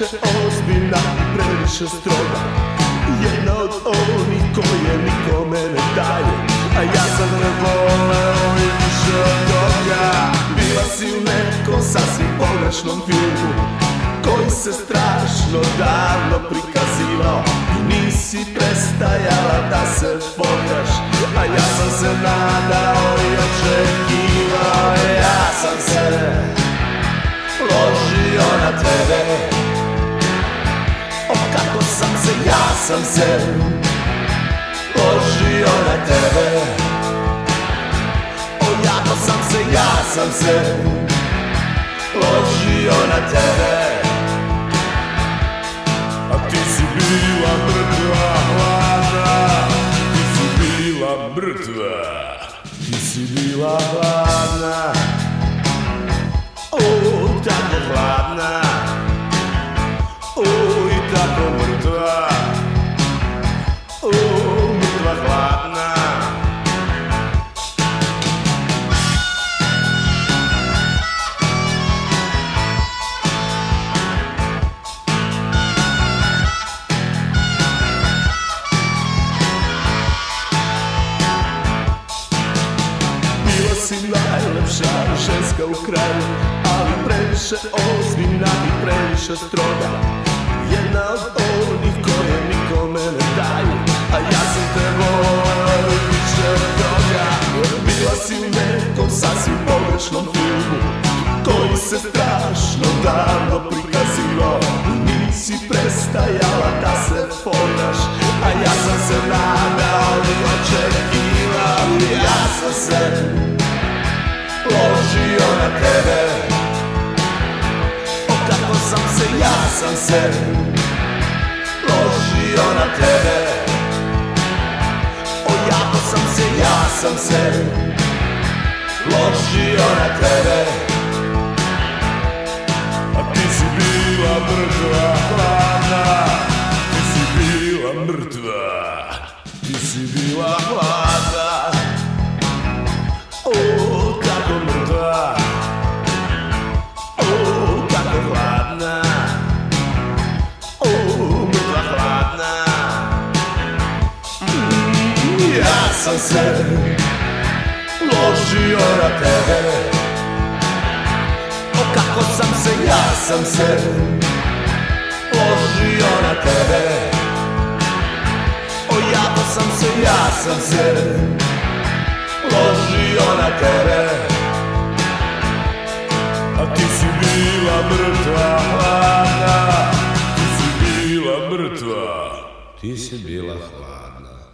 previše ozbiljna i previše stroga. Jedna od onih koje nikome ne daju, a ja sam te voleo i više od toga. Bila si u nekom sasvim pogrešnom filmu koji se strašno davno prikazivao i nisi prestajala da se foljaš, a ja sam se nadao i očekivao. Ja sam se ložio na tebe, o kako sam se, ja sam se ložio na tebe, o jako sam se, ja sam se ložio na tebe. A ti si bila mrtva hladna, ti si bila mrtva, ti si bila hladna, o tako hladna, o i tako mrtva, o mrtva hladna. Si najlepša ženska u kraju, ali previše ozbiljna i previše stroga. Jedna od onih koje nikome ne daju, a ja sam te voleo i više od toga. Bila si u nekom sasvim pogrešnom filmu koji se strašno davno prikazivao, nisi prestajala da se foljaš, a ja sam se nadao i očekivao. Ja sam se ložio na tebe, o kako sam se, ja sam se ložio na tebe, o jako sam se, ja sam se ložio na tebe. A ti si bila mrtva hladna, ti si bila mrtva, ti si bila hladna, o kako mrtva, o kako hladna, o mrtva hladna. Ja sam se ložio na tebe, o kako sam se, ja sam se ložio na tebe, o jako sam se, ja sam se ložio na tebe. A ti si bila mrtva hladna, ti si bila mrtva, ti si bila hladna.